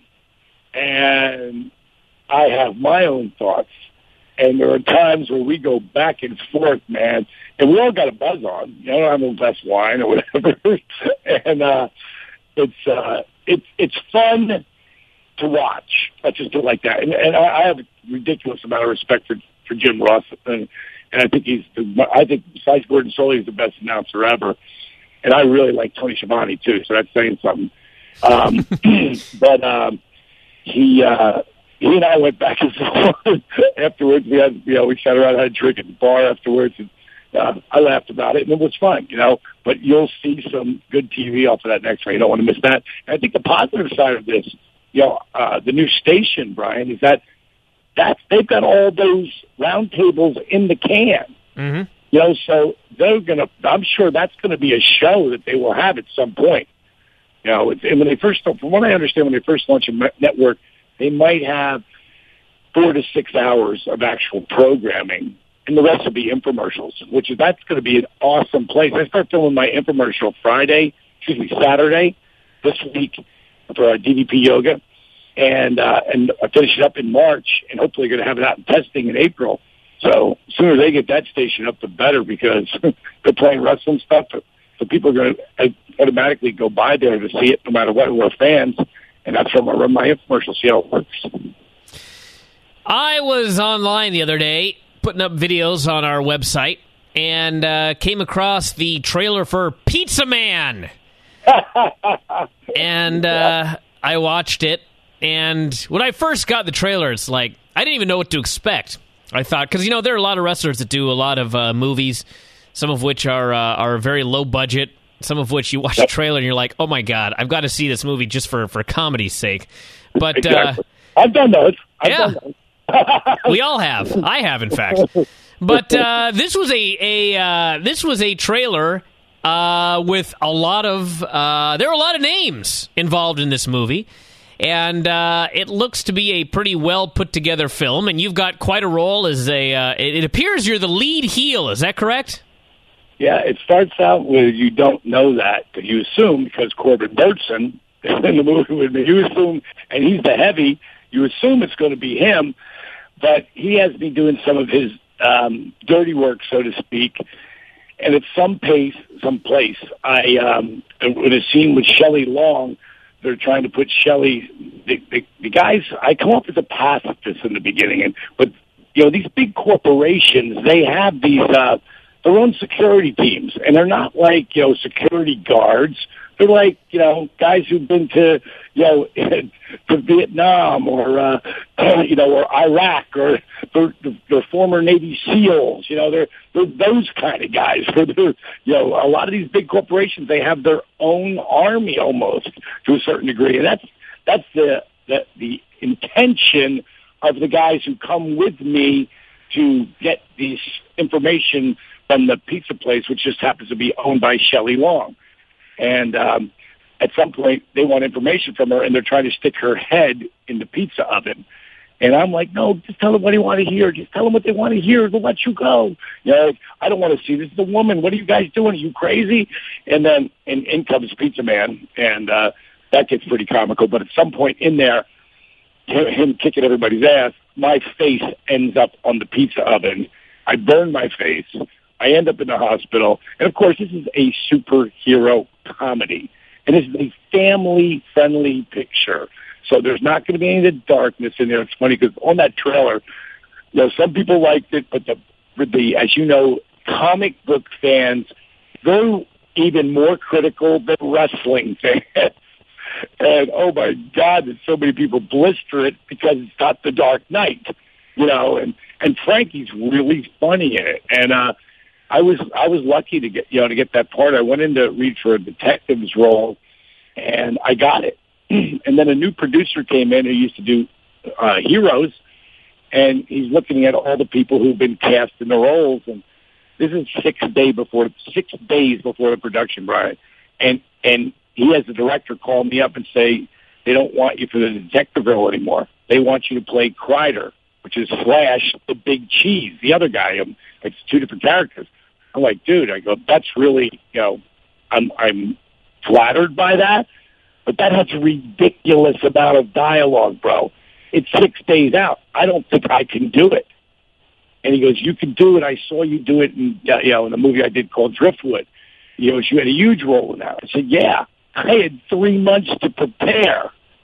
And I have my own thoughts. And there are times where we go back and forth, man. And we all got a buzz on. You know, I don't have a glass of wine or whatever. and uh, it's, uh, it's, it's fun. to watch. Let's just do it like that. And, and I, I have a ridiculous amount of respect for, for Jim Ross, and, and I think he's, the, I think besides Gordon Solie, he's the best announcer ever. And I really like Tony Schiavone too, so that's saying something. Um, but um, he uh, he and I went back and forth afterwards. We had, you know, we sat around, had a drink at the bar afterwards, and uh, I laughed about it, and it was fun, you know. But you'll see some good T V off of that next one. You don't want to miss that. And I think the positive side of this, you know, uh, the new station, Brian, is that that's they've got all those roundtables in the can. Mm-hmm. You know, so they're gonna. I'm sure that's going to be a show that they will have at some point. You know, it's, and when they first, from what I understand, when they first launch a network, they might have four to six hours of actual programming, and the rest will be infomercials. Which is that's going to be an awesome place. I start filming my infomercial Friday, excuse me, Saturday this week for our D D P Yoga, and uh, and I finish it up in March, and hopefully going to have it out in testing in April. So sooner they get that station up, the better, because they're playing wrestling stuff. So people are going to automatically go by there to see it, no matter what. We're fans, and that's where I run my infomercial, see how it works. I was online the other day putting up videos on our website and uh, came across the trailer for Pizza Man. and uh, I watched it, and when I first got the trailer, it's like, I didn't even know what to expect. I thought, because, you know, there are a lot of wrestlers that do a lot of uh, movies, some of which are uh, are very low budget, some of which you watch the trailer and you're like, oh, my God, I've got to see this movie just for, for comedy's sake. But exactly. uh, I've done those. I've yeah, done those. We all have. I have, in fact. But uh, this was a, a uh, this was a trailer uh, with a lot of uh, there are a lot of names involved in this movie. And uh, it looks to be a pretty well put together film, and you've got quite a role as a. Uh, it, it appears you're the lead heel. Is that correct? Yeah, it starts out with you don't know that, but you assume because Corbin Burnson is in the movie with me. You assume, and he's the heavy. You assume it's going to be him, but he has me doing some of his um, dirty work, so to speak. And at some pace, some place, I um, in a scene with Shelley Long. They're trying to put Shelley, the, the, the guys, I come up with a pacifist in the beginning, and but, you know, these big corporations, they have these, uh, their own security teams, and they're not like, you know, security guards. They're like, you know, guys who've been to, you know, to Vietnam or, uh, you know, or Iraq or they're, they're former Navy SEALs. You know, they're, they're those kind of guys. They're, you know, a lot of these big corporations, they have their own army almost to a certain degree. And that's, that's the, the, the intention of the guys who come with me to get this information from the pizza place, which just happens to be owned by Shelley Long. And um, at some point, they want information from her, and they're trying to stick her head in the pizza oven. And I'm like, no, just tell them what they want to hear. Just tell them what they want to hear. They'll let you go. You know, I don't want to see this. This is a woman. What are you guys doing? Are you crazy? And then in, in comes Pizza Man, and uh, that gets pretty comical. But at some point in there, him kicking everybody's ass, my face ends up on the pizza oven. I burn my face. I end up in the hospital. And, of course, this is a superhero comedy. And this is a family-friendly picture. So there's not going to be any of the darkness in there. It's funny because on that trailer, you know, some people liked it, but the, the as you know, comic book fans, they're even more critical than wrestling fans. And, oh, my God, there's so many people blister it because it's got the Dark Knight, you know, and, and Frankie's really funny in it. And, uh, I was I was lucky to get you know to get that part. I went in to read for a detective's role, and I got it. And then a new producer came in who used to do uh, Heroes, and he's looking at all the people who've been cast in the roles. And this is six day before six days before the production, Brian. And and he has the director call me up and say they don't want you for the detective role anymore. They want you to play Kreider, which is Flash, the Big Cheese, the other guy. Um, it's two different characters. I'm like, dude, I go, that's really, you know, I'm I'm flattered by that, but that has a ridiculous amount of dialogue, bro. It's six days out. I don't think I can do it. And he goes, you can do it. I saw you do it in, you know, in the movie I did called Driftwood. You know, you had a huge role in that. I said, yeah, I had three months to prepare.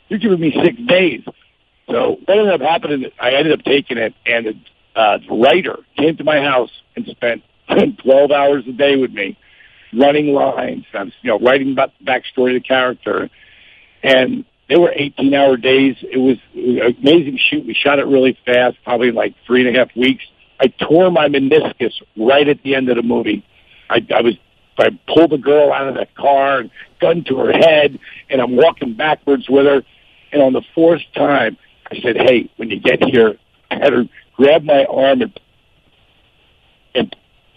you're giving me six days. So what ended up happening, I ended up taking it, and the, uh, the writer came to my house and spent twelve hours a day with me, running lines. I was, you know, writing about the backstory of the character. And they were eighteen-hour days. It was, it was an amazing shoot. We shot it really fast, probably in like three and a half weeks. I tore my meniscus right at the end of the movie. I, I was I pulled the girl out of the car, and gun to her head, and I'm walking backwards with her. And on the fourth time, I said, "Hey, when you get here," I had her grab my arm and, and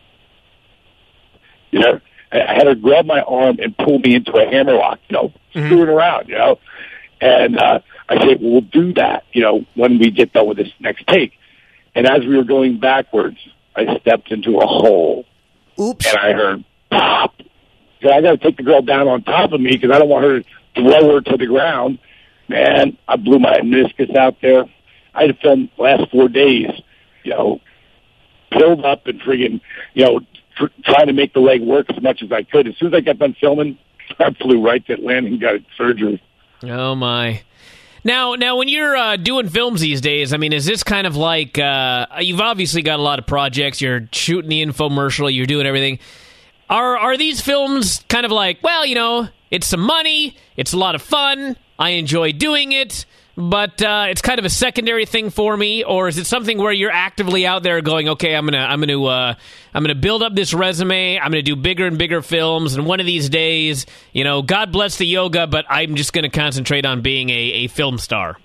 you know, I had her grab my arm and pull me into a hammerlock, you know, mm-hmm. screwing around, you know. And uh, I said, well, we'll do that, you know, when we get done with this next take. And as we were going backwards, I stepped into a hole. Oops. And I heard, pop. So I got to take the girl down on top of me because I don't want her to throw her to the ground. Man, I blew my meniscus out there. I had to film the last four days, you know, pilled up and friggin', you know, tr- trying to make the leg work as much as I could. As soon as I got done filming, I flew right to Atlanta and got surgery. Oh, my. Now, now, when you're uh, doing films these days, I mean, is this kind of like, uh, you've obviously got a lot of projects, you're shooting the infomercial, you're doing everything. Are are these films kind of like, well, you know, it's some money, it's a lot of fun, I enjoy doing it, but uh, it's kind of a secondary thing for me, or is it something where you're actively out there going, okay, I'm gonna, I'm gonna, uh, I'm gonna build up this resume, I'm gonna do bigger and bigger films, and one of these days, you know, God bless the yoga, but I'm just gonna concentrate on being a, a film star.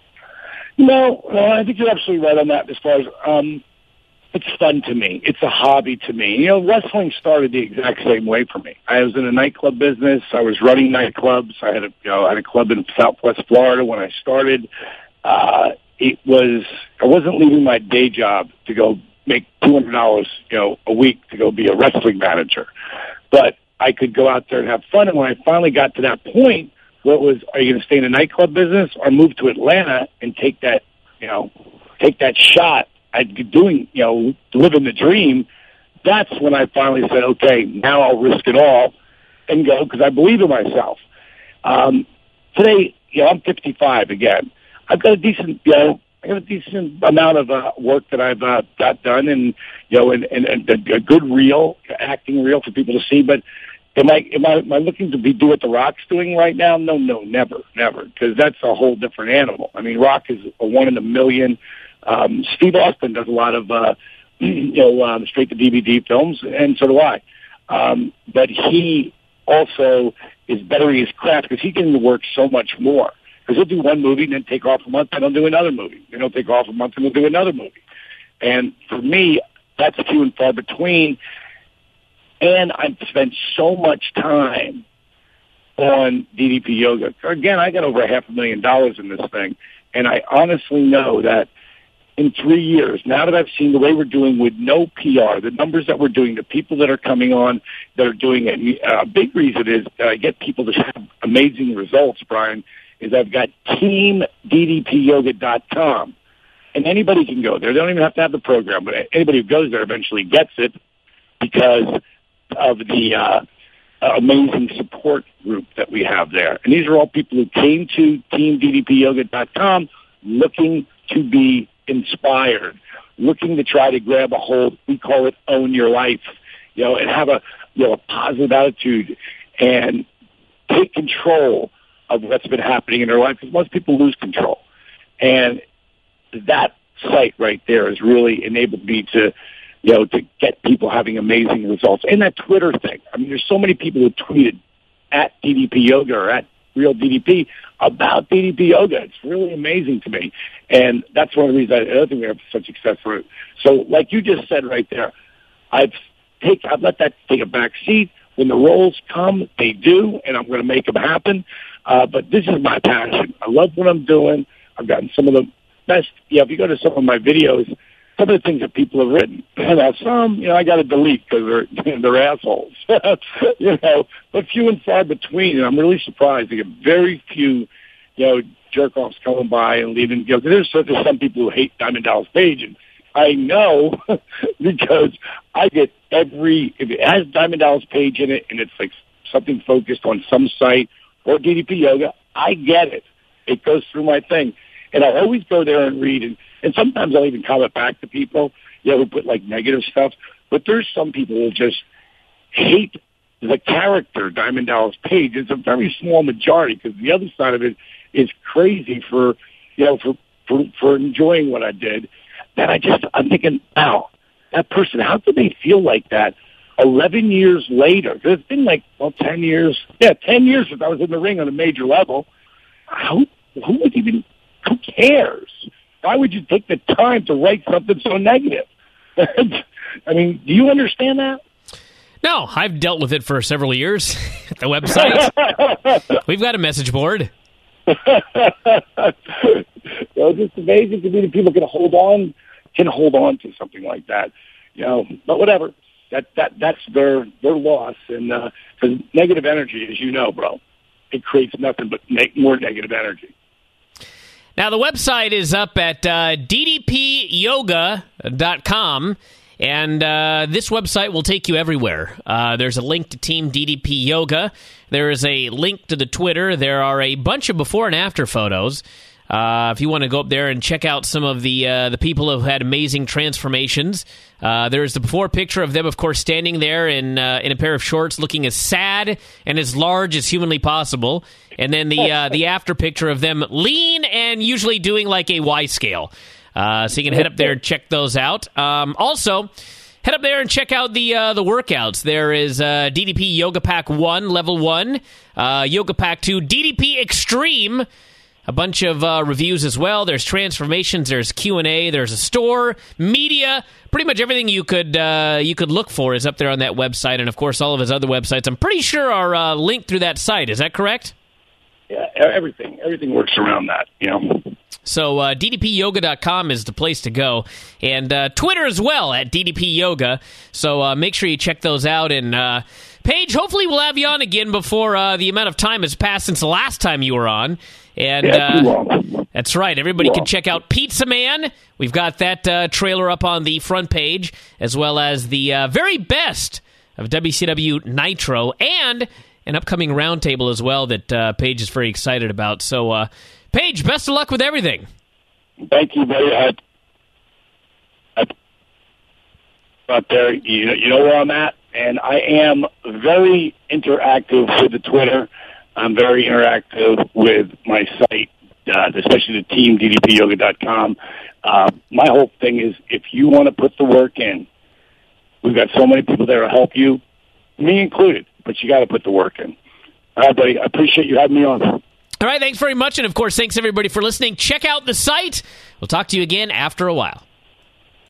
No, no, I think you're absolutely right on that. As far as um, it's fun to me, it's a hobby to me. You know, wrestling started the exact same way for me. I was in a nightclub business. I was running nightclubs. I had a, you know, I had a club in Southwest Florida when I started. Uh, it was I wasn't leaving my day job to go make two hundred dollars, you know, a week to go be a wrestling manager, but I could go out there and have fun. And when I finally got to that point, what was, are you going to stay in the nightclub business or move to Atlanta and take that, you know, take that shot at doing, you know, living the dream? That's when I finally said, okay, now I'll risk it all and go because I believe in myself. Um, today, you know, I'm fifty-five again. I've got a decent, you know, I got a decent amount of uh, work that I've uh, got done, and you know, and, and, and a good reel, acting reel for people to see. But am I am I, am I looking to be do what The Rock's doing right now? No, no, never, never, because that's a whole different animal. I mean, Rock is a one in a million. Um, Steve Austin does a lot of, uh, you know, um, straight-to-D V D films, and so do I. Um, but he also is bettering his craft because he can work so much more. Because he'll do one movie and then take off a month, and he'll do another movie. Then he'll take off a month and he'll do another movie. And for me, that's few and far between. And I've spent so much time on D D P Yoga. Again, I got over half a million dollars in this thing, and I honestly know that in three years, now that I've seen the way we're doing with no P R, the numbers that we're doing, the people that are coming on that are doing it, a big reason is that I get people to have amazing results, Brian, is I've got team D D P yoga dot com. And anybody can go there. They don't even have to have the program, but anybody who goes there eventually gets it because of the uh, amazing support group that we have there. And these are all people who came to team D D P yoga dot com looking to be inspired, looking to try to grab a hold. We call it own your life, you know, and have a, you know, a positive attitude and take control of what's been happening in their life, because most people lose control. And that site right there has really enabled me to, you know, to get people having amazing results. And that Twitter thing. I mean, there's so many people who tweeted at D D P Yoga or at Real D D P about D D P Yoga. It's really amazing to me. And that's one of the reasons I, I don't think we have such success for it. So like you just said right there, I've take, I've let that take a back seat. When the roles come, they do, and I'm going to make them happen. Uh, but this is my passion. I love what I'm doing. I've gotten some of the best, yeah, if you go to some of my videos, some of the things that people have written. Now, some, you know, I got to delete because they're, they're assholes, you know, but few and far between. And I'm really surprised to get very few, you know, jerk-offs coming by and leaving. You know, there's, there's some people who hate Diamond Dallas Page, and I know because I get every, if it has Diamond Dallas Page in it and it's like something focused on some site or D D P Yoga, I get it. It goes through my thing. And I'll always go there and read. And, and sometimes I'll even comment back to people, you know, who put, like, negative stuff. But there's some people who just hate the character, Diamond Dallas Page. It's a very small majority because the other side of it is crazy for, you know, for, for, for enjoying what I did. That I just, I'm thinking, wow, that person, how could they feel like that eleven years later? It's been like, well, ten years. Yeah, ten years since I was in the ring on a major level. How, who would even, who cares? Why would you take the time to write something so negative? I mean, do you understand that? No, I've dealt with it for several years at the website. We've got a message board. Well, it's just amazing to me that people can hold on, can hold on to something like that. You know, but whatever. That that that's their their loss, and because uh, negative energy, as you know, bro, it creates nothing but make more negative energy. Now the website is up at uh, d d p yoga dot com. And uh, this website will take you everywhere. Uh, there's a link to Team D D P Yoga. There is a link to the Twitter. There are a bunch of before and after photos. Uh, if you want to go up there and check out some of the uh, the people who have had amazing transformations. Uh, there's the before picture of them, of course, standing there in uh, in a pair of shorts, looking as sad and as large as humanly possible. And then the uh, the after picture of them lean and usually doing like a Y scale. Uh, so you can head up there and check those out. Um, also, head up there and check out the uh, the workouts. There is uh, D D P Yoga Pack one, Level one, uh, Yoga Pack two, D D P Extreme, a bunch of uh, reviews as well. There's transformations, there's Q and A, there's a store, media, pretty much everything you could uh, you could look for is up there on that website. And, of course, all of his other websites, I'm pretty sure, are uh, linked through that site. Is that correct? Yeah, everything. Everything works around that, you know. So uh, d d p yoga dot com is the place to go. And uh, Twitter as well at D D P Yoga. So uh, make sure you check those out. And, uh, Paige, hopefully we'll have you on again before uh, the amount of time has passed since the last time you were on. And yeah, too uh, long. That's right. Everybody Too can long. check out Pizza Man. We've got that uh, trailer up on the front page, as well as the uh, very best of W C W Nitro and an upcoming roundtable as well that uh, Paige is very excited about. So, uh, Paige, best of luck with everything. Thank you, buddy. I, I, out there, you know, you know where I'm at, and I am very interactive with the Twitter. I'm very interactive with my site, uh, especially the team, d d p yoga dot com. Uh, my whole thing is if you want to put the work in, we've got so many people there to help you, me included, but you got to put the work in. All right, buddy. I appreciate you having me on. All right, thanks very much. And, of course, thanks, everybody, for listening. Check out the site. We'll talk to you again after a while.